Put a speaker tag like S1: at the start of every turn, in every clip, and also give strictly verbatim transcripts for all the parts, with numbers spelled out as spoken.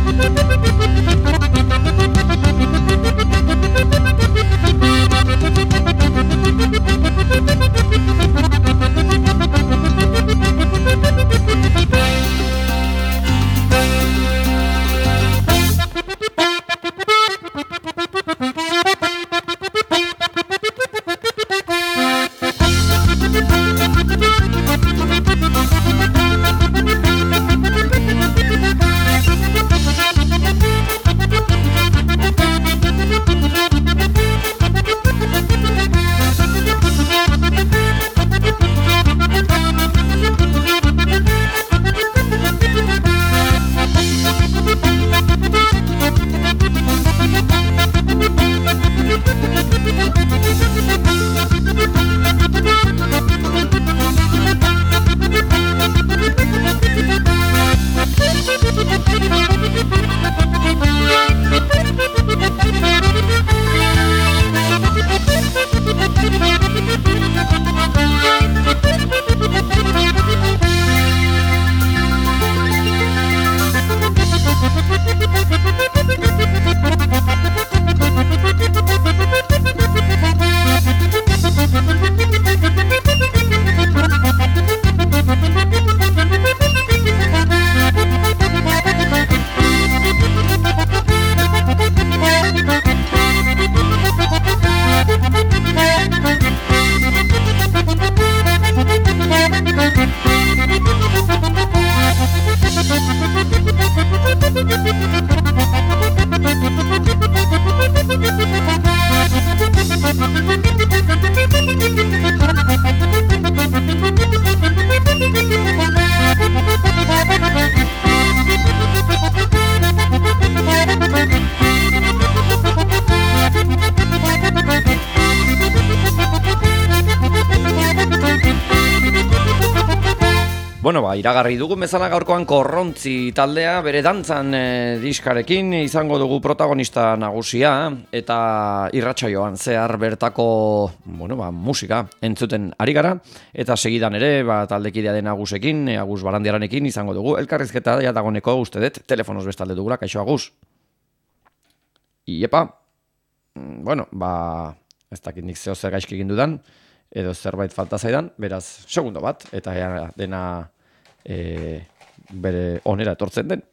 S1: Bueno, ba, iragarri dugu bezala gaurkoan Korrontzi taldea bere dantzan e, diskarekin izango dugu protagonista nagusia eta irratsaioan zehar bertako, bueno, ba, musika entzuten ari gara eta segidan ere, ba, taldekidea den Agusekin, e, Agus Barandiaranekin izango dugu elkarrizketa ja dagoneko uste dut telefonoz bestalde dugula. Kaixo Agus. Iepa. Bueno, ba, ez dakit nik zeo zer gaizki egin dudan edo zerbait falta zaidan, beraz, segundo bat, eta ja, dena e, bere onera etortzen den.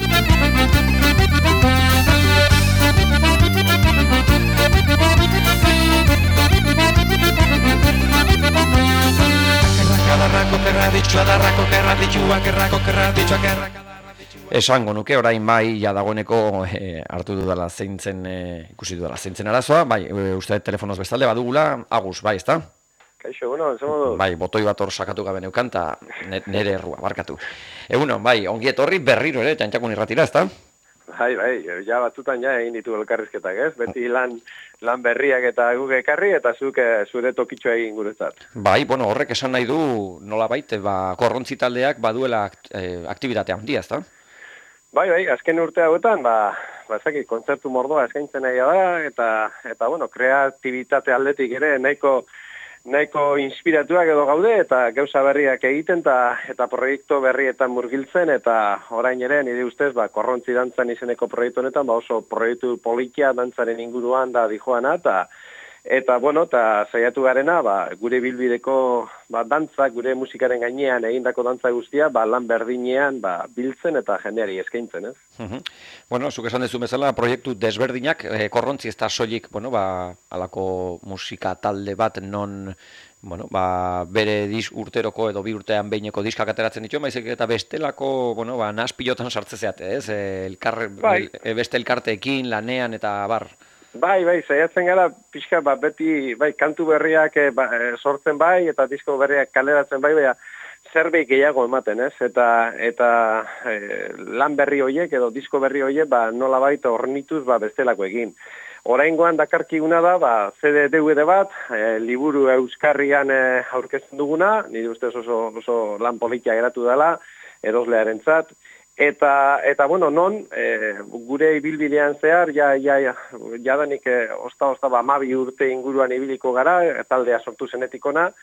S1: Esango nuke orain bai ja dagoeneko e, hartu dudala zeintzen, e, ikusi dudala zeintzen arazoa, bai, e, uste telefonoz bestalde badugula, Agus, bai, ezta?
S2: Kaixo, bueno, zemodu.
S1: Bai, botoi bat hor sakatu gabe neukan, eta nere errua, barkatu. Eguno, bai, ongi etorri berriro ere, Txantxakun irratira, ezta?
S2: Bai, bai, ja batzutan ja egin ditu elkarrizketak, ez? Beti lan, lan berriak eta guk ekarri, eta zuk zure tokitxoa egin guretzat.
S1: Bai, bueno, horrek esan nahi du, nolabait, ba, Korrontzi taldeak baduela e, aktibitate handia, ezta?
S2: Bai, bai, azken urte hauetan, ba, bazaki, kontzertu mordoa eskaintzen nahi da, eta, eta bueno, kreatibitate aldetik ere nahiko, nahiko inspiratuak edo gaude, eta gauza berriak egiten, eta, eta proiektu berrietan murgiltzen, eta orain ere, nire ustez, ba, Korrontzi dantzan izeneko proiektu honetan, ba, oso proiektu politia dantzaren inguruan da dijoana, eta Eta, bueno, eta saiatu garena, ba, gure bilbideko ba, dantza, gure musikaren gainean egindako dantza guztia, ba, lan berdinean ba, biltzen eta jendeari eskaintzen, ez?
S1: Uh-huh. Bueno, zuk esan dezu bezala, proiektu desberdinak, eh, Korrontzi ez da soilik, bueno, ba, alako musika talde bat non, bueno, ba, bere dis urteroko edo bi urtean behineko diskak ateratzen ditu, baizik eta bestelako, bueno, ba, nas pilotan sartzezeate, ez? Elkar,
S2: bai.
S1: el, beste elkarteekin, lanean eta bar.
S2: Bai, bai, saiatzen gara pixka ba, beti bai, kantu berriak e, ba, e, sortzen bai, eta disko berriak kaleratzen bai, baina zerbait gehiago ematen, ez? Eta, eta e, lan berri horiek edo disko berri horiek ba, nola baita hornituz ba, bestelako egin. Oraingoan dakarkiguna da, ba, C D D V D bat, e, liburu euskarrian e, aurkezten duguna, nire ustez oso, oso lan politia geratu dela, eroslearentzat. Eta, eta bueno, non, e, gure ibilbidean zehar, ja, ja, ja, jadanik e, osta-osta ba, amabi urte inguruan ibiliko gara, taldea sortu zenetikona,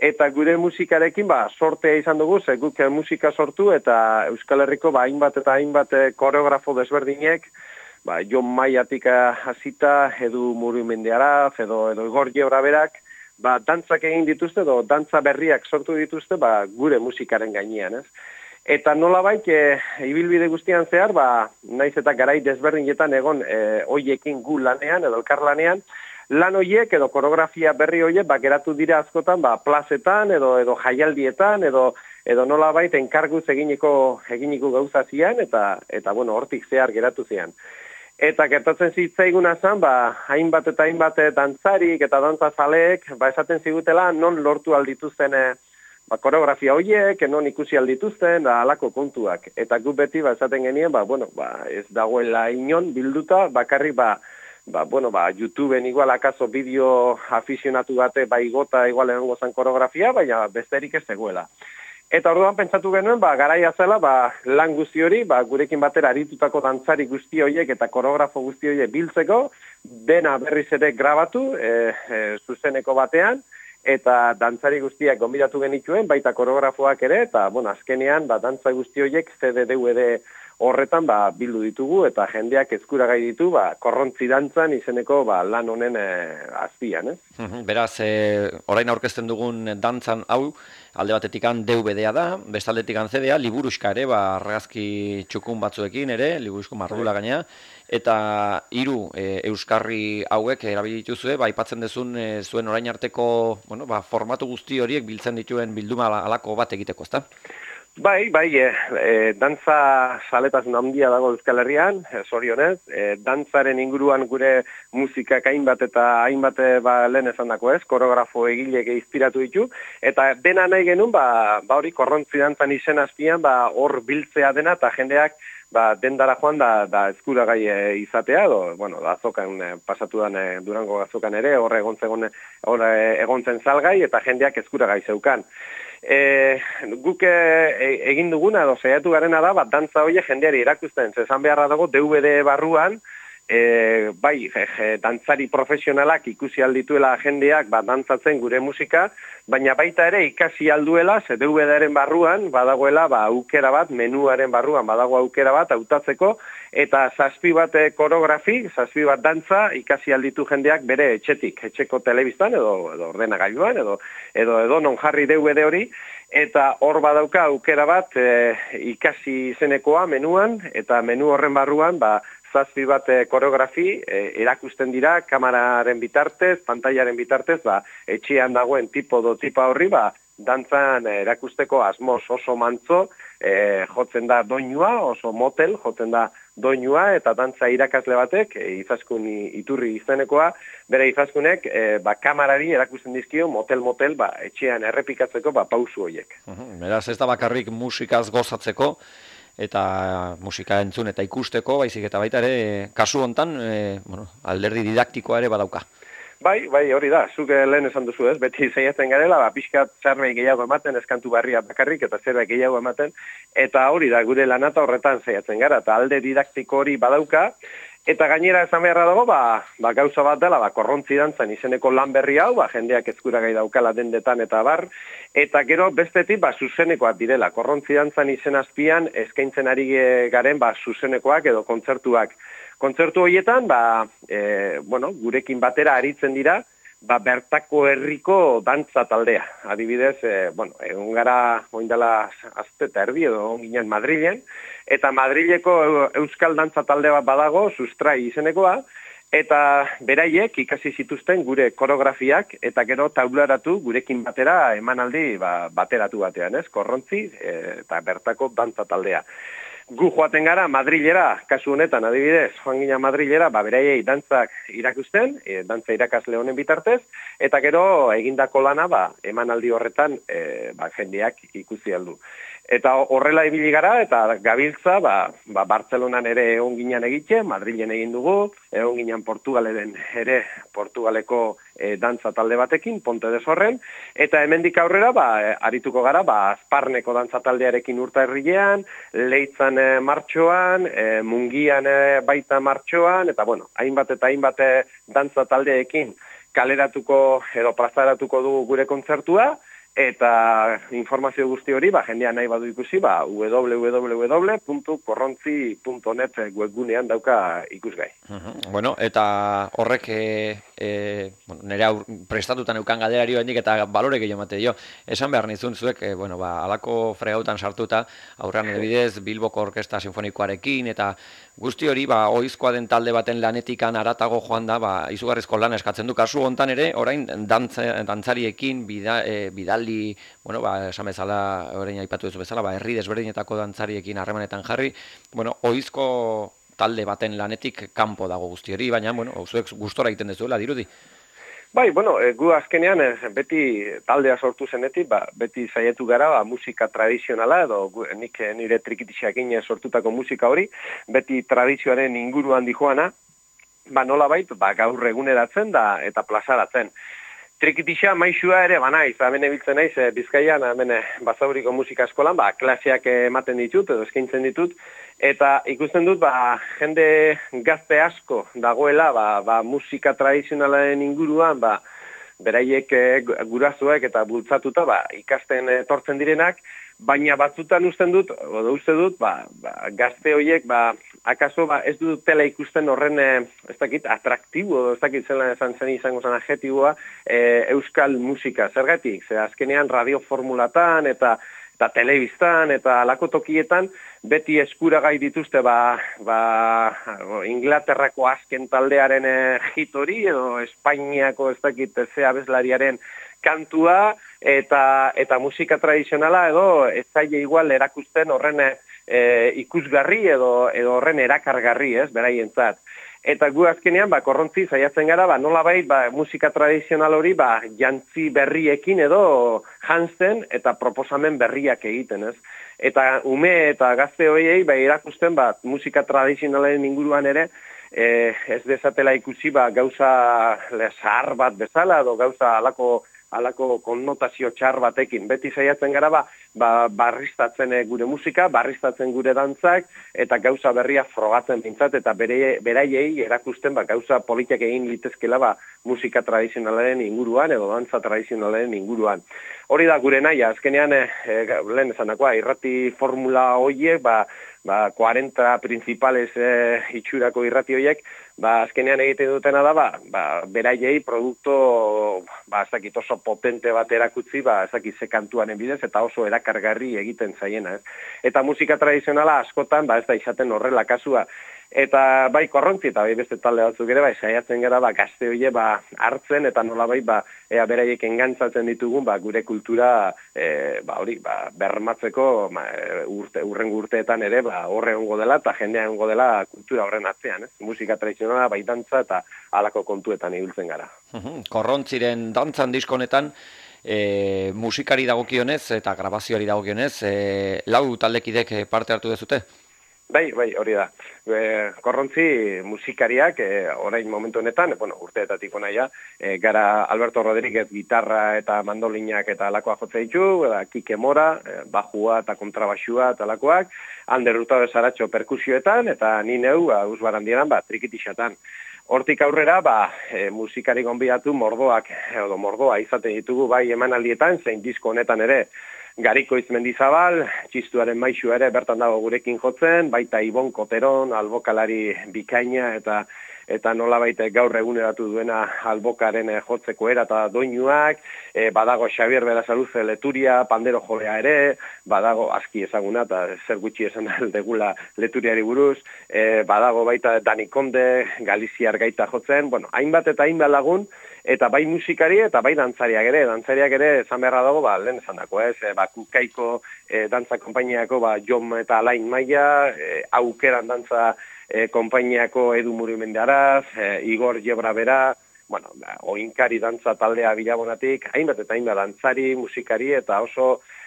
S2: eta gure musikarekin ba, sortea izan dugu, ze guk musika sortu eta Euskal Herriko ba, hainbat eta hainbat koreografo desberdinek, ba, Jon Maiatik hasita, Edu Murumendiaraz, edo, edo Igor Gebra berak, ba, dantzak egin dituzte, edo dantza berriak sortu dituzte ba, gure musikaren gainean, ez? Eta nolabait, e, ibilbide guztian zehar, ba, naiz eta garai desberdinetan egon e, hoiekin gu lanean, edo elkar lanean, lan hoiek edo koreografia berri hoiek ba, geratu dira askotan ba, plazetan edo edo jaialdietan edo edo nolabait enkarguz eginiko eginiko gauza zian eta eta bueno, hortik zehar geratu zian. Eta gertatzen zitzaiguna zen, ba, hainbat eta hainbat dantzarik eta dantzazaleek ba, esaten zigutela non lortu aldituzten ba, koreografia hoiek, non ikusi aldituzten, da halako kontuak. Eta gu beti ba, esaten genien, ba, bueno, ba, ez dagoela inon bilduta, bakarrik ba, ba, bueno, ba, YouTubeen igual akaso bideo aficionatu bate ba, igota igual egongo zen koreografia, baina besterik ez zegoela. Eta orduan pentsatu genuen, ba, garaia zela, ba, lan guzti hori, ba, gurekin batera aritutako dantzari guzti horiek eta koreografo guzti horiek biltzeko, dena berriz ere grabatu, e, e, zuzeneko batean, eta dantzari guztiak gonbidatu genituen, baita koreografoak ere, eta, bueno, azkenean, ba, dantza guzti horiek C D, D V D horretan, ba, bildu ditugu, eta jendeak eskuragai ditu, ba, korrontzi dantzan izeneko, ba, lan honen e, azpian, ez?
S1: Beraz, e, orain aurkezten dugun dantzan hau, alde batetikan D V D-a da, bestaldetikan C D-a, liburuxka ere, ba, argazki txukun batzuekin ere, liburuxko mardula gaina, eta hiru e, euskarri hauek erabili dituzue, ba, aipatzen dezun e, zuen orain arteko, bueno, ba, formatu guzti horiek biltzen dituen bilduma alako bat egiteko, ezta?
S2: Bai, bai, e, e, dantza saletasun handia dago Euskal Herrian, e, zorionez, e, dantzaren inguruan gure musikak hainbat eta hainbat ba, lehen esan dako ez, koreografo egilek inspiratu ditu, eta dena nahi genuen, ba, ba hori korrontzi dantzan izen azpian, ba, hor biltzea dena, eta jendeak ba, dendara joan da, da eskuragai e, izatea, edo, bueno, da azokan e, pasatu dan e, Durango azokan ere, hor egontzen, hor egontzen salgai, eta jendeak eskuragai zeukan. E, guk e, egin duguna, edo saiatu garena da, bat dantza horiek jendeari erakusten, zezan beharra dago D V D barruan, e, bai, je, je, dantzari profesionalak ikusi aldituela jendeak bat dantzatzen gure musika, baina baita ere ikasi alduela, ze D V D-aren barruan, badagoela, ba, aukera bat, menuaren barruan, badago aukera bat, hautatzeko, eta zazpi bat koreografi, zazpi bat dantza, ikasi alditu jendeak bere etxetik, etxeko telebistan, edo, edo ordenagailuan, edo, edo, edo non jarri D V D hori, eta hor badauka aukera bat e, ikasi izenekoa menuan, eta menu horren barruan, ba, zazpi bat e, koreografi e, erakusten dira kamararen bitartez, pantailaren bitartez, ba, etxean dagoen tipo do tipa horri, ba, dantzan erakusteko asmoz oso mantzo, e, jotzen da doinua, oso motel, jotzen da doinua, eta dantza irakasle batek, e, izaskun iturri izenekoa, bere izaskunek, e, ba, kamarari erakusten dizkio, motel-motel, ba, etxean errepikatzeko, ba, pausu horiek.
S1: Uhum, beraz, ez da bakarrik musikaz gozatzeko, eta musika entzun eta ikusteko, baizik eta baita ere, kasu hontan, e, bueno, alderdi didaktikoa ere badauka.
S2: Bai, bai, hori da, zuk lehen esan duzu ez, beti zeiatzen garela, ba, pixkat zerbait gehiago ematen, eskantu barria bakarrik, eta zerbait gehiago ematen, eta hori da, gure lanata horretan zeiatzen gara, eta alde didaktiko hori badauka, eta gainera esan beharra dago, ba, ba gauza bat dela, ba, korrontzi dantzan izeneko lan berri hau, ba, jendeak ezkuragai daukala dendetan eta bar, eta gero bestetik, ba, zuzenekoak direla, korrontzi dantzan izen azpian, eskaintzen ari garen, ba, zuzenekoak edo kontzertuak. Kontzertu horietan, ba, e, bueno, gurekin batera aritzen dira, ba, bertako herriko dantza taldea. Adibidez, e, bueno, egon gara oindala azte eta erdi edo egon ginen Madrilen, eta Madrileko euskal dantza talde bat badago, Sustrai izenekoa, eta beraiek ikasi zituzten gure koreografiak, eta gero taularatu gurekin batera emanaldi ba, bateratu batean, ez? Korrontzi e, eta bertako dantza taldea. Gu joaten gara Madrilera, kasu honetan adibidez, joan gina Madrilera, ba, beraiei dantzak irakusten, e, dantza irakasle honen bitartez, eta gero egindako lana, ba, emanaldi horretan e, ba, jendeak ikusi aldu. Eta horrela ibili gara, eta gabiltza, ba, ba, Bartzelonan ere egon ginen egite, Madrilen egin dugu, egon ginen Portugaleren ere, Portugaleko e, dantza talde batekin, Ponte de Sorren, eta hemendik aurrera, ba, arituko gara, ba, Azparneko dantza taldearekin Urtarrilean, Leitzan e, martxoan, e, Mungian e, baita martxoan, eta bueno, hainbat eta hainbat e, dantza taldeekin kaleratuko edo plazaratuko dugu gure kontzertua, eta informazio guzti hori, ba, jendea nahi badu ikusi, ba, w w w puntu korrontzi puntu net webgunean dauka ikusgai.
S1: Uh-huh. Bueno, eta horrek e, e, bueno, nire aur, prestatutan eukan galderari bendik eta balore gehiago mate dio. Esan behar nizun zuek, e, bueno, ba, alako fregautan sartuta, aurrean edibidez, Bilboko Orkesta Sinfonikoarekin, eta guzti hori, ba, oizkoa den talde baten lanetikan aratago joan da, ba, izugarrizko lan eskatzen du. Kasu hontan ere, orain, dantza, dantzariekin, bida, e, bidali, bueno, ba, esan bezala, orain aipatu duzu bezala, ba, herri desberdinetako dantzariekin harremanetan jarri, bueno, oizko talde baten lanetik kanpo dago guzti hori, baina, bueno, zuek gustora egiten dezuela, dirudi.
S2: Bai, bueno, e, gu azkenean e, beti taldea sortu zenetik, ba, beti saiatu gara ba, musika tradizionala, edo gu, nik nire trikitixeakin sortutako musika hori, beti tradizioaren inguruan dijoana, ba, nolabait, ba, gaur eguneratzen da eta plazaratzen. Trikitixa maixua ere banaiz, hemen ebiltzen naiz, e, Bizkaian, hemen Basauriko musika eskolan, ba, klaseak ematen ditut, edo eskaintzen ditut, eta ikusten dut, ba, jende gazte asko dagoela, ba, ba, musika tradizionalaren inguruan, ba, beraiek e, gurasoek eta bultzatuta, ba, ikasten etortzen direnak, baina batzutan usten dut, edo uste dut, ba, ba, gazte horiek, ba, akaso ba, ez dut tela ikusten horren, e, ez dakit, atraktibo, ez dakit zela esan zen izango zen adjetiboa, e, euskal musika, zergatik, ze azkenean radioformulatan eta eta telebistan eta alako tokietan beti eskuragai dituzte ba, ba, Inglaterrako azken taldearen e, hit hori edo Espainiako ez dakit ze abeslariaren kantua eta eta musika tradizionala edo ez zaile igual erakusten horren e, ikusgarri edo edo horren erakargarri, ez, beraientzat. Eta gu azkenean, ba, korrontzi saiatzen gara, ba, nolabait, ba, musika tradizional hori, ba, jantzi berriekin edo jantzen eta proposamen berriak egiten, ez? Eta ume eta gazte horiei, ba, irakusten, ba, musika tradizionalen inguruan ere, e, ez dezatela ikusi, ba, gauza zahar bat bezala, edo gauza alako halako konnotazio txar batekin. Beti saiatzen gara, ba, ba, barriztatzen gure musika, barriztatzen gure dantzak, eta gauza berria frogatzen bintzat, eta bere, beraiei erakusten ba, gauza politiak egin litezkela ba, musika tradizionalaren inguruan, edo dantza tradizionalaren inguruan. Hori da gure naia, azkenean, e, e, lehen esanakoa, irrati formula horiek, ba, ba, cuarenta principales e, itxurako irrati horiek, ba, azkenean egiten dutena da, ba, ba, beraiei produkto, ba, ez dakit oso potente bat erakutzi, ba, ez dakit ze kantuaren bidez, eta oso erakargarri egiten zaiena, ez. Eta musika tradizionala askotan, ba, ez da izaten horrela kasua. Eta bai korrontzi eta bai beste talde batzuk ere, bai saiatzen gara ba, gazte hoie ba, hartzen eta nolabait ba, ea beraiek engantzatzen ditugun ba, gure kultura e, ba, hori, ba, bermatzeko ba, urte, urrengo urteetan ere ba, horre ongo dela eta jendea ongo dela kultura horren atzean. Ez? Musika tradizionala, bai dantza eta halako kontuetan ibiltzen gara.
S1: Korrontziren dantzan diskonetan, e, musikari dagokionez eta grabazioari dagokionez, e, lau taldekidek parte hartu dezute?
S2: Bai, bai, hori da. E, korrontzi musikariak, e, orain momentu honetan, bueno, urteetatik onaia, e, gara Alberto Rodríguez gitarra eta mandolinak eta alakoa jotze ditu, da, Kike Mora, e, bajua eta kontrabaxua eta alakoak, Ander Hurtado Saratxo perkusioetan, eta ni neu, ba, uzbarandieran, ba, trikitixatan. Hortik aurrera, ba, e, musikari gonbidatu mordoak, edo mordoa izaten ditugu, bai emanaldietan, zein disko honetan ere, Gariko Izmendizabal, txistuaren maixu ere bertan dago gurekin jotzen, baita Ibon Koteron, albokalari bikaina eta eta nolabait gaur eguneratu duena albokaren jotzeko era eta doinuak, e, badago Xavier Berasaluze leturia, pandero jolea ere, badago aski ezaguna eta zer gutxi esan aldegula leturiari buruz, e, badago baita Dani Konde, Galiziar gaita jotzen, bueno, hainbat eta hainbat lagun, eta bai musikari eta bai dantzariak ere, dantzariak ere esan beharra dago, ba, lehen esan dako, ez, e, ba, Kukaiko e, dantza konpainiako, ba, Jon eta Alain Maia, e, aukeran dantza e, konpainiako Edu Murimendaraz, e, Igor Jebra bera, bueno, ba, oinkari dantza taldea Bilabonatik, hainbat eta hainbat dantzari, musikari, eta oso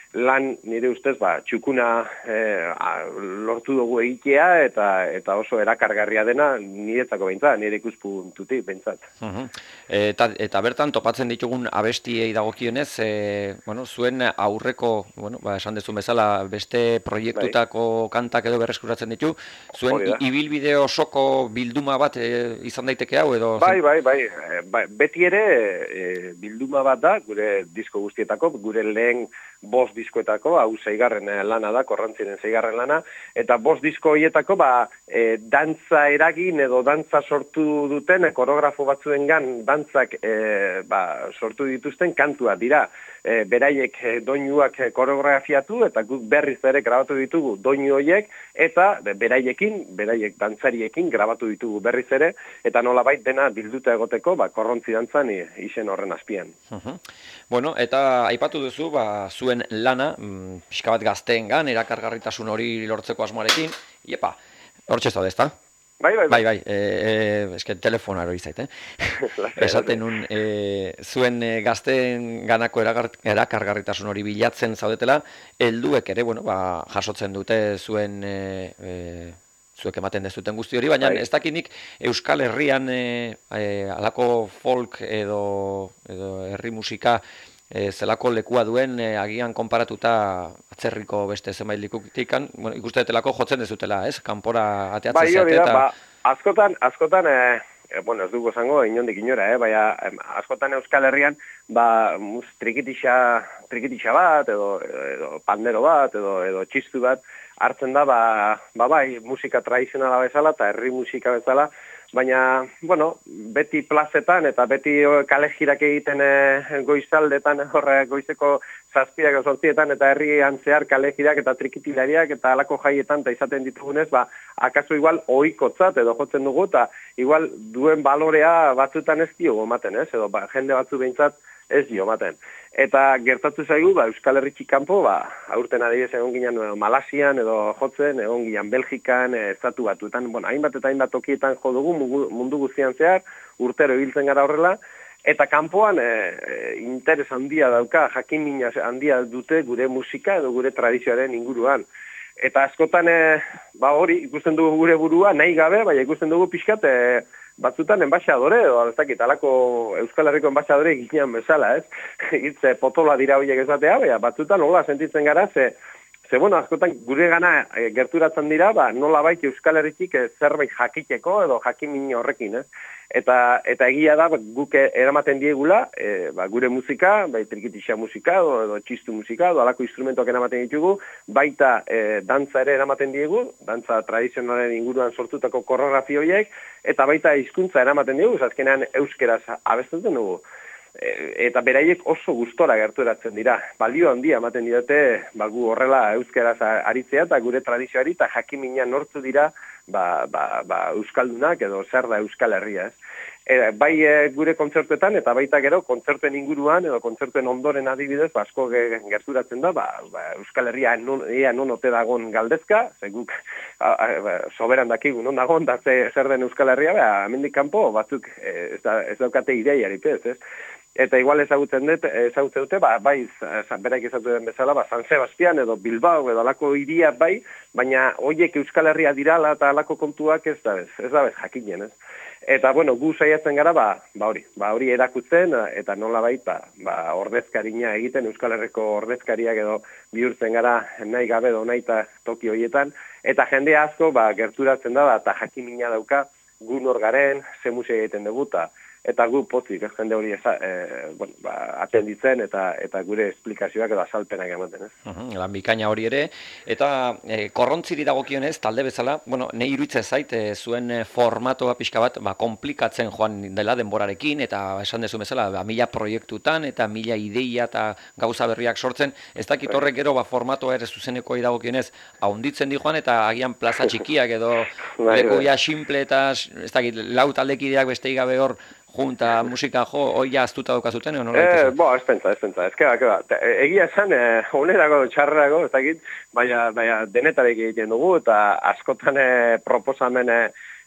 S2: lan nire ustez ba, txukuna eh, lortu dugu egitea eta eta oso erakargarria dena niretzako behintzat, nire ikuspuntutik behintzat.
S1: Uh-huh. Eta, eta bertan topatzen ditugun abestiei dagokionez, e, bueno, zuen aurreko, bueno, ba, esan dezun bezala, beste proiektutako bai. Kantak edo berreskuratzen ditu, zuen ibilbide osoko bilduma bat e, izan daiteke hau edo?
S2: Bai, bai, bai, bai, beti ere e, bilduma bat da, gure disko guztietako, gure lehen bost diskoetako, hau zeigarren lana da, Korrontziren zeigarren lana, eta bost disko horietako, ba, e, dantza eragin edo dantza sortu duten, koreografo batzuengan dantzak e, ba, sortu dituzten kantua dira. E, beraiek e, doinuak koreografiatu, eta guk berriz ere grabatu ditugu doinu horiek, eta beraiekin, beraiek dantzariekin grabatu ditugu berriz ere, eta nolabait dena bilduta egoteko, ba, Korrontzi dantzan izen horren azpian.
S1: Uh-huh. Bueno, eta aipatu duzu, ba, zuen lana, mm, pixka bat gazteengan, erakargarritasun hori lortzeko asmoarekin, iepa, hortxe zaude, ezta?
S2: Bai, bai,
S1: bai. Bai, bai, e, e, eske telefonaro izait, eh? Esaten un, e, zuen e, gazteen ganako erakargarritasun hori bilatzen zaudetela, helduek ere, bueno, ba, jasotzen dute zuen... E, e, zuek ematen dezuten guzti hori, baina bai. Ez dakinik Euskal Herrian e, e, alako folk edo, edo herri musika e, zelako lekua duen e, agian konparatuta atzerriko beste zenbait likutikan, bueno, ikustetelako jotzen dezutela, ez? Kanpora ateatzen
S2: bai,
S1: zeate eta...
S2: Ba, askotan, askotan, e, e, bueno, ez dugu zango, inondik inora, eh? Baina askotan Euskal Herrian, ba, mus, trikitixa, trikitixa bat, edo, edo pandero bat, edo, edo txistu bat, hartzen da, ba, ba bai, musika tradizionala bezala eta herri musika bezala, baina, bueno, beti plazetan eta beti kale jirak egiten e, goizaldetan, horre goizeko zazpiak sortzietan eta herrian zehar kale jirak eta trikitilariak eta alako jaietan eta izaten ditugunez, ba, akaso igual ohikotzat edo jotzen dugu eta igual duen balorea batzutan ez diogu ematen, ez? Edo ba, jende batzu behintzat ez dio ematen. Eta gertatu zaigu, ba, Euskal Herritxik kanpo, ba, aurten adibidez egon ginen Malasian edo jotzen, egon ginen Belgikan, estatu batuetan, bueno, hainbat eta hainbat tokietan jo dugu mundu guztian zehar, urtero ibiltzen gara horrela, eta kanpoan e, e, interes handia dauka, jakin mina handia dute gure musika edo gure tradizioaren inguruan. Eta askotan, e, ba hori, ikusten dugu gure burua, nahi gabe, baina ikusten dugu pixkat, e, batzutan enbaixadore, edo ez dakit, alako Euskal Herriko enbaixadore ginean bezala, ez? Itze potola dira horiek ezatea, baina batzutan nola sentitzen gara, ze, ze bueno, askotan gure gana e, gerturatzen dira, ba, nola baita Euskal Herritik e, zerbait jakiteko edo jakimin horrekin, ez? Eta, eta egia da, ba, guk eramaten diegula, e, ba, gure musika, bai trikitixa musika, edo, edo txistu musika, edo alako instrumentoak eramaten ditugu, baita e, dantza ere eramaten diegu, dantza tradizionalen inguruan sortutako koreografia horiek, eta baita hizkuntza eramaten diegu, azkenean euskeraz abesten dugu. E, eta beraiek oso gustora gerturatzen dira. Balio handia ematen diote, ba, gu horrela euskeraz aritzea, eta gure tradizioari, eta jakimina nortzu dira, ba, ba, ba, euskaldunak edo zer da Euskal Herria, ez. E, bai e, gure kontzertuetan eta baita gero kontzertuen inguruan edo kontzertuen ondoren adibidez, ba, asko ge, gerturatzen da, ba, ba, Euskal Herria non, ea non ote dagon galdezka, ze guk a, a, ba, soberan dakigu non dagon, da ze, zer den Euskal Herria, ba, hemendik kanpo batzuk e, ez, da, ez daukate ideiarik ez, ez. Eta igual ezagutzen dut, ezagutzen dute, ba, bai, beraik ezagutzen den bezala, ba, San Sebastian edo Bilbao edo alako hiria bai, baina horiek Euskal Herria dirala eta alako kontuak ez da bez, ez da bez jakinen, ez. Eta, bueno, gu saiatzen gara, ba, ba hori, ba hori erakutzen, eta nola baita, ba, ordezkarina egiten, Euskal Herriko ordezkariak edo bihurtzen gara nahi gabe edo nahi eta toki horietan, eta jende asko, ba, gerturatzen da, eta jakimina dauka, gu nor garen, ze musika egiten dugu, eta gu potzik, ez jende hori eza, e, bueno, ba, atenditzen eta eta gure esplikazioak edo azalpenak ematen, ez?
S1: Uh-huh, lan bikaina hori ere, eta e, korrontziri dagokionez, talde bezala, bueno, nahi iruditzen zait, e, zuen formatoa pixka bat, ba, komplikatzen joan dela denborarekin, eta esan dezu bezala, ba, mila proiektutan, eta mila ideia eta gauza berriak sortzen, ez dakit horrek gero, ba, formatoa ere zuzeneko dagokionez, haunditzen di joan, eta agian plaza txikiak edo lekuia simple eta, ez dakit, lau taldekideak besteik gabe hor, junta, musika jo, hoi jaztuta daukazuten, edo nola
S2: eh, bo, ez pentsa, ez pentsa, ez keba, keba. Egia esan, eh, onerako, txarrako, ez dakit, baina, baina denetarek egiten dugu, eta askotan eh, proposamen eh,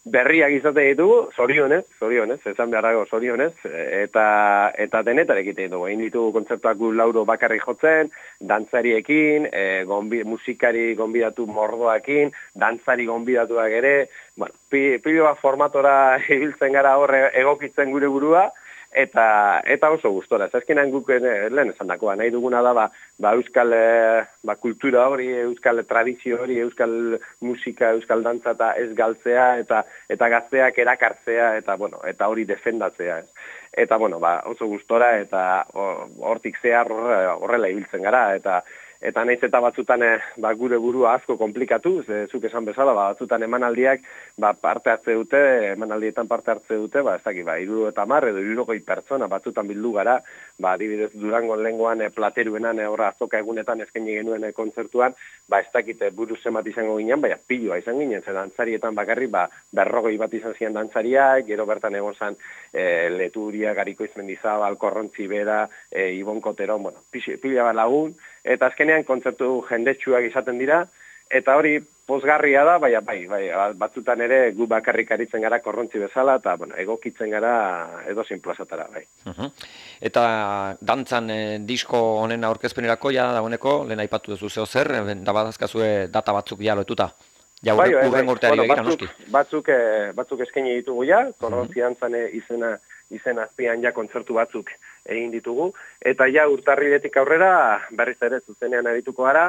S2: berriak izaten ditugu, zorionez, zorionez, esan beharrago zorionez, eta eta denetar egiten ditugu. Egin ditugu kontzertuak gu lauro bakarrik jotzen, dantzariekin, e, gonbi, musikari gonbidatu mordoakin, dantzari gonbidatuak ere, bueno, pilo bat formatora ibiltzen gara horre egokitzen gure burua, eta eta oso gustora. Azkenean guk lehen esan dakoa, nahi duguna da ba, ba euskal e, ba, kultura hori, euskal tradizio hori, euskal musika, euskal dantza eta ez galtzea eta eta gazteak erakartzea eta bueno, eta hori defendatzea, ez. Eta bueno, ba, oso gustora eta hortik zehar horrela ibiltzen gara eta Eta naiz eta batzutan e, ba, gure burua asko komplikatu, ze, zuk esan bezala, ba, batzutan emanaldiak ba, parte hartze dute, emanaldietan parte hartze dute, ba, ez dakit, ba, iru eta mar edo irurogei pertsona batzutan bildu gara, ba, adibidez Durango lengoan e, plateruenan, e, horra azoka egunetan eskaini genuen e, kontzertuan, ba, ez dakit e, buruz zemat izango ginen, baina piloa izan ginen, ze dantzarietan bakarri, ba, berrogei bat izan ziren dantzariak, gero bertan egon zan e, Leturia, Gariko Izmendizabal, Korrontzi Bera, e, Ibon Kotero, bueno, pila bat lagun, eta azkenean kontzertu jendetsuak izaten dira, eta hori pozgarria da, bai, bai, bai, batzutan ere gu bakarrik aritzen gara Korrontzi bezala, eta bueno, egokitzen gara edozein plazatara, bai.
S1: Uh-huh. Eta dantzan eh, disko honen aurkezpenerako, ja dagoeneko, lehen aipatu duzu zeo zer, da badazkazue data batzuk ja loetuta. Ja, bai, bai, bai. Urteari bueno, begira,
S2: batzuk, batzuk, eh, batzuk eskaini ditugu ja, Korrontzi dantzan uh-huh. izena izen azpian ja kontzertu batzuk egin ditugu, eta ja urtarriletik aurrera berriz ere zuzenean arituko gara,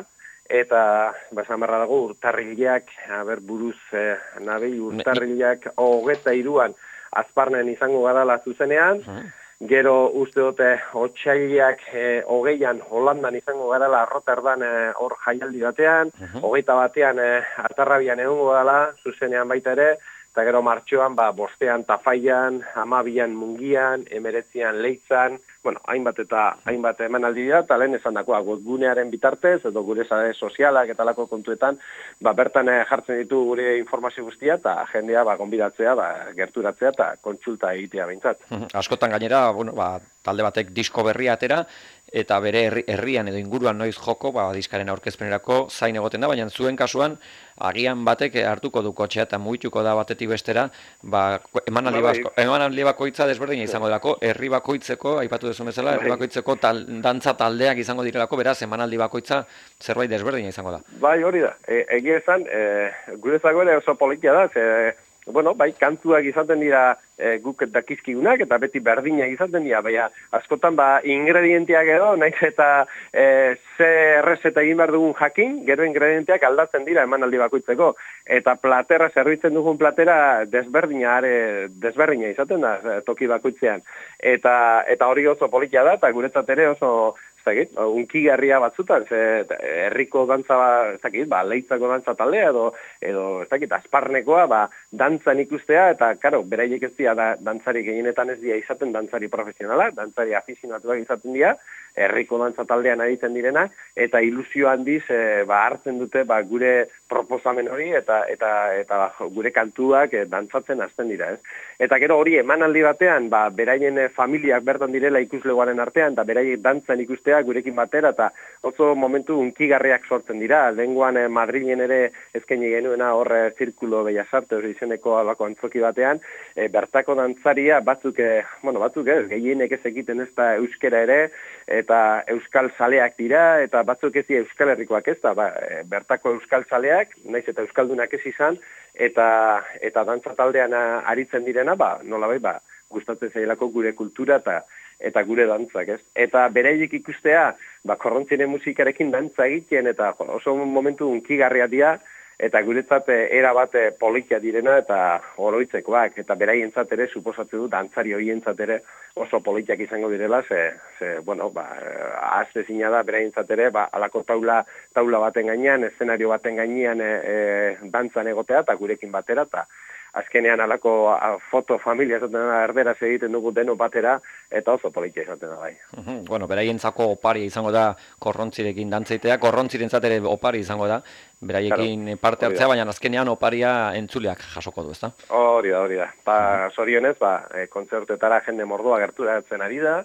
S2: eta basan barra dago urtarrileak, haber buruz eh, nabei urtarrileak hogeta iruan azparnen izango garala zuzenean, gero uste dute otxailiak eh, hogeian Holandan izango garala Rotterdam eh, hor jaialdi batean, hogeita batean eh, Atarrabian egongo garala zuzenean baita ere, eta gero martxoan, ba, bostean Tafaian, amabian Mungian, emeretzian Leitzan, bueno, hainbat eta hainbat emanaldi dira, eta lehen esan dakoa, webgunearen bitartez, edo gure sare sozialak eta lako kontuetan, ba, bertan jartzen ditu gure informazio guztia, eta jendea, ba, gonbidatzea, ba, gerturatzea, eta kontsulta egitea behintzat.
S1: Askotan gainera, bueno, ba, talde batek disko berria atera, eta bere herri, herrian edo inguruan noiz joko, ba, diskaren aurkezpenerako zain egoten da, baina zuen kasuan, agian batek hartuko du kotxea eta mugituko da batetik bestera, ba, emanaldi, basko, emanaldi bakoitza desberdina izango delako, herri bakoitzeko, aipatu duzu bezala, herri bakoitzeko tal, dantza taldeak izango direlako, beraz, emanaldi bakoitza zerbait desberdina izango da.
S2: Bai, hori da, e, egia esan, e, gurezako ere oso politia da, ze, bueno, bai, kantuak izaten dira e, guk dakizkigunak, eta beti berdinak izaten dira, baina askotan ba, ingredienteak edo, naiz eta e, ze errezeta egin behar dugun jakin, gero ingredienteak aldatzen dira emanaldi bakoitzeko, eta platera, zerbitzen dugun platera desberdina, are, desberdina izaten da toki bakoitzean, eta, eta hori oso politia da, eta guretzat ere oso zakit, unkigarria batzutan, ze herriko dantza, ez dakit, ba, Leitzako dantza taldea, edo, edo ez dakit, Azparnekoa, ba, dantzan ikustea, eta, karo, beraiek ez dira da, dantzari gehienetan ez dira izaten dantzari profesionala, dantzari afizionatuak izaten dira, herriko dantza taldean aritzen direna, eta ilusio handiz, e, ba, hartzen dute, ba, gure proposamen hori, eta, eta, eta ba, gure kantuak e, dantzatzen hasten dira, ez? Eta gero hori emanaldi batean, ba, beraien e, familiak bertan direla ikuslegoaren artean, eta beraiek dantzan ikustea gurekin batera, eta oso momentu unkigarriak sortzen dira. Lehenguan eh, Madrilen ere eskaini genuena horre zirkulo Bellas Artes izeneko alako antzoki batean, e, bertako dantzaria batzuk, e, bueno, batzuk ez, gehienek ez egiten ez da euskera ere, eta euskal zaleak dira, eta batzuk ez dira euskal herrikoak ez da, ba, e, bertako euskal zaleak, naiz eta euskaldunak ez izan, eta, eta dantza taldean aritzen direna, ba, nolabait, ba, gustatzen zailako gure kultura eta eta gure dantzak, ez? Eta beraiek ikustea, ba, Korrontzinen musikarekin dantza egiten, eta jo, oso momentu unkigarria dira, eta guretzat era bat politia direna, eta oroitzekoak, eta beraientzat ere, suposatze du, dantzari horientzat ere oso politiak izango direla, ze, ze bueno, ba, azte zina da, beraientzat ere, ba, alako taula, taula baten gainean, eszenario baten gainean e, e, dantzan egotea, eta gurekin batera, eta azkenean alako a, foto familia esaten da erderaz egiten dugu deno batera, eta oso politia esaten da bai.
S1: Uhum, bueno, beraientzako oparia izango da Korrontzirekin dantzaitea, Korrontzirentzat ere opari izango da, beraiekin claro, parte hartzea, baina azkenean oparia entzuleak jasoko du, ezta?
S2: Hori da, hori da. Ba, sorionez, ba, e, kontzertuetara jende mordoa gerturatzen ari da,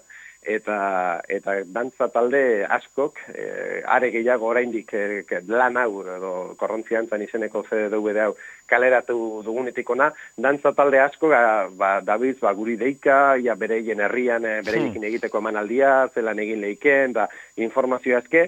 S2: eta eta dantza talde askok e, are gehiago oraindik e, lan hau edo Korrontziantzan izeneko C D V D hau kaleratu dugunetik ona, dantza talde asko ba, David ba, guri deika, ja bereien herrian e, bereiekin egiteko emanaldia, zelan egin leiken, da informazio aske,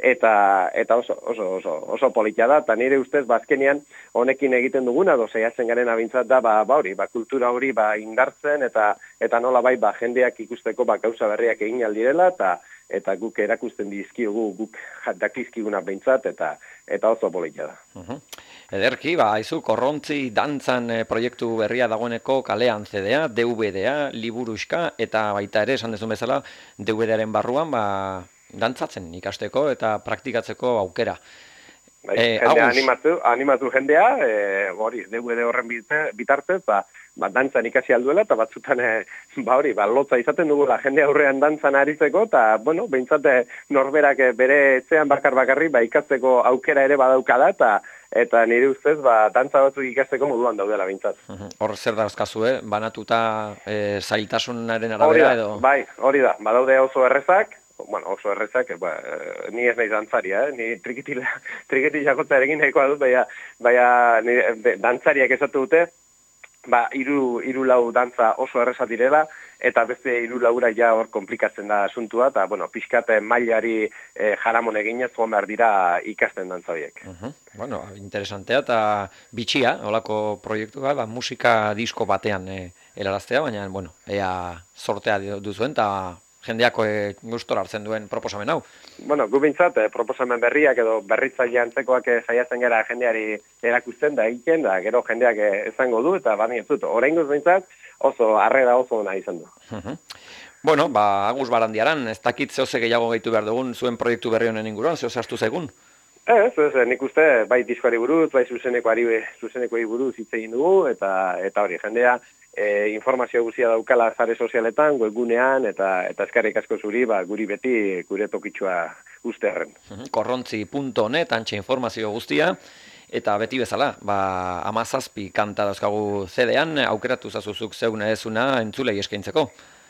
S2: eta eta oso oso oso oso polita da, eta nire ustez bazkenean honekin egiten duguna, do saiatzen garen abintzat da ba, ba hori, ba kultura hori ba indartzen eta eta nola bai ba jendeak ikusteko ba gauza berriak egin aldirela eta eta guk erakusten dizkiogu guk dakizkiguna beintzat eta eta oso polita da.
S1: Uh-huh. Ederki, ba, aizu, Korrontzi dantzan e, proiektu berria dagoeneko kalean C D A, D V D-a, liburuxka, eta baita ere, esan dezun bezala, D V D-aren barruan, ba, dantzatzen ikasteko eta praktikatzeko aukera.
S2: Bai, e, jendea animatu, animatu jendea, e, hori, D V D horren bitartez, ba, ba, dantzan ikasi alduela, eta batzutan, e, ba, hori, ba, lotza izaten dugula jende aurrean dantzan aritzeko, eta, bueno, behintzate norberak bere etxean bakar-bakarri, ba, ikasteko aukera ere badaukala, eta eta nire ustez, ba, dantza batzuk ikasteko moduan daudela behintzat.
S1: Hor zer dauzkazu, eh? Banatuta e, zailtasunaren arabera edo?
S2: Bai, hori da, badaude oso errezak, bueno, oso errezak, ba, ni ez nahi dantzaria, eh? Ni trikitila, trikiti jakotzarekin nahikoa dut, baina, baina nire, dantzariak esatu dute, ba, iru, iru lau dantza oso errezat direla, eta beste hiru laura ja hor komplikatzen da asuntua, eta, bueno, pixkat mailari e, jaramon eginez, joan behar dira ikasten dantza horiek.
S1: Uh-huh. Bueno, interesantea eta bitxia, holako proiektua, ba, musika disko batean e, helaraztea, baina, bueno, ea sortea duzuen, eta jendeako e, gustora hartzen duen proposamen hau.
S2: Bueno, gu bintzat, eh, proposamen berriak edo berritzaile antzekoak eh, saiatzen gara jendeari erakusten da egiten, da gero jendeak eh, ezango du, eta bani ez dut, oraingoz bintzat, oso harrera oso ona izan du.
S1: Uh-huh. Bueno, ba, Agus Barandiaran, ez dakit zehose gehiago gehitu behar dugun zuen proiektu berri honen inguruan, zehose hartu zaigun?
S2: Ez, ez, nik uste, bai diskoari buruz, bai zuzenekoari, zuzenekoari buruz hitz egin dugu, eta eta hori, jendea, e, informazio guztia daukala sare sozialetan, webgunean, eta eta eskerrik asko zuri, ba, guri beti gure tokitxua ustearren.
S1: Uh-huh. Korrontzi puntu net, antxe informazio guztia, eta beti bezala, ba, amazazpi kanta dauzkagu C D-an, aukeratu zazuzuk zeuna ezuna entzulei eskaintzeko.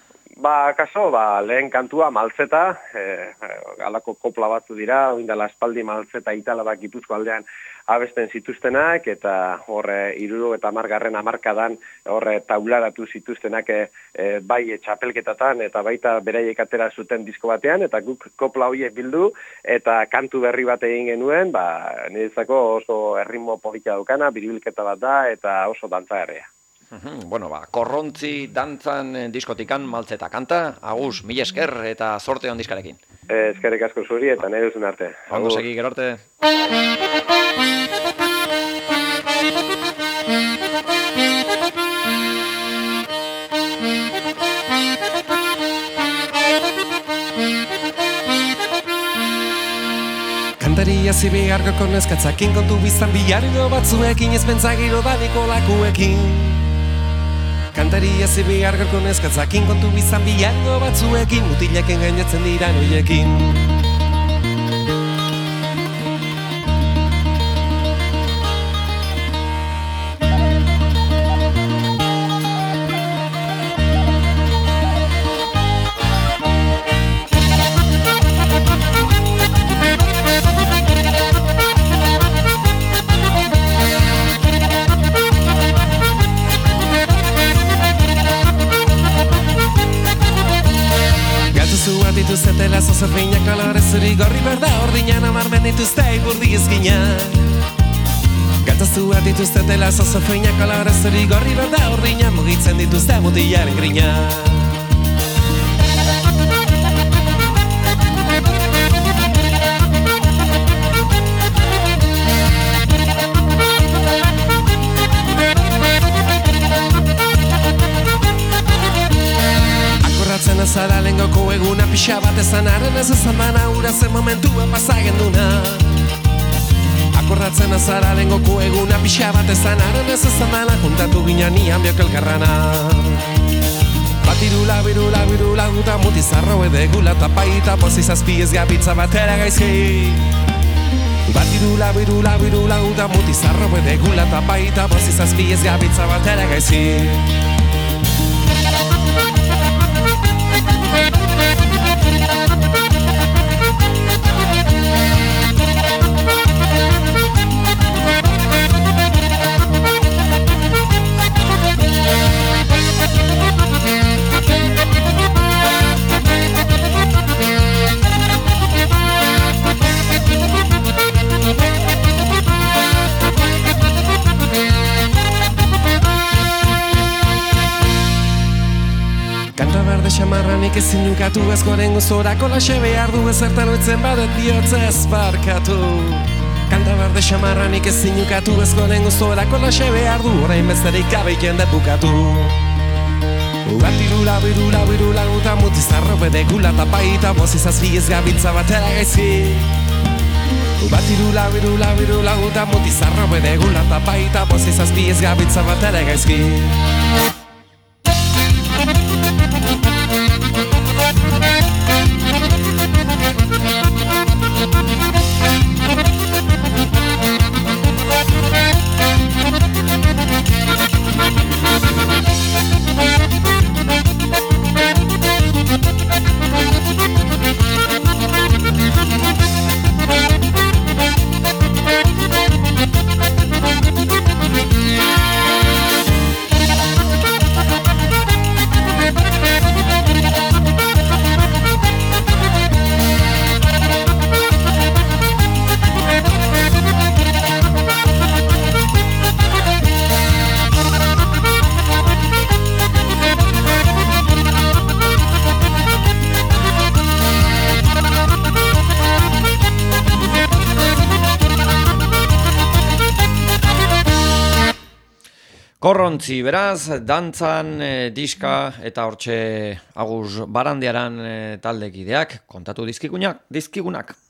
S2: Ba, kaso, ba, lehen kantua Maltzeta, e, alako kopla batzu dira, oindala espaldi Maltzeta italabak Gipuzko aldean abesten zituztenak, eta horre iruro eta margarren amarkadan horre taularatu zituztenak e, bai txapelketatan, eta baita beraiek atera zuten disko batean, eta guk kopla horiek bildu, eta kantu berri bat egin genuen, ba, niretzako oso erritmo polita daukana, biribilketa bat da, eta oso dantzagarria.
S1: Uhum, bueno, ba, Korrontzi dantzan diskotikan Maltzeta kanta, Agus, mila esker eta sorte on diskarekin.
S2: Eh, eskerrik asko zuri eta nahi duzun arte.
S1: Ondo segi, gero arte.
S3: Kantaria zibi argoko neskatzakin kontu biztan bilarino batzuekin ez bentzagiro daniko lakuekin. Kantaria zibi argoko neskatzakin kontu biztan bilarino batzuekin mutileken gainatzen dira noiekin. Dituztetela zozofinak kolore zuri gorri berda ordinan amarmen dituzte iburdi ezkinak. Gataztua dituztetela zozofinak kolore zuri gorri berda ordinan mugitzen dituzte mutilaren grinak. Zara lengoko eguna pixa bat ezan arren ez ezan bana ura zen momentua pasagen duna. Akordatzen azara lengoko eguna pixa bat ezan arren ez ezan bana juntatu ginen nian biok elkarrana. Batirula, birula, birula, guta mutizarro edegula tapaita pozizazpi ez gabitza batera gaizki. Batirula, birula, birula, guta mutizarro edegula tapaita pozizazpi ez gabitza batera gaizki. We'll be right back. xamarranik ezin nukatu ezkoaren guztorako laxe behar du ezertan oitzen badet bihotza ez barkatu. Kanta berde xamarranik ezin nukatu ezkoaren guztorako laxe behar du orain besterik gabe jende bukatu. Batirula, birula, birula, uta mutizarro bede gula tapaita bozizaz bigez gabiltza batera gaizki. Batirula, birula, birula, uta mutizarro bede gula tapaita bozizaz bigez gabiltza batera gaizki.
S1: Korrontzi, beraz, dantzan, e, diska eta hortxe Agus Barandiaran e, taldekideak kontatu dizkigunak, dizkigunak.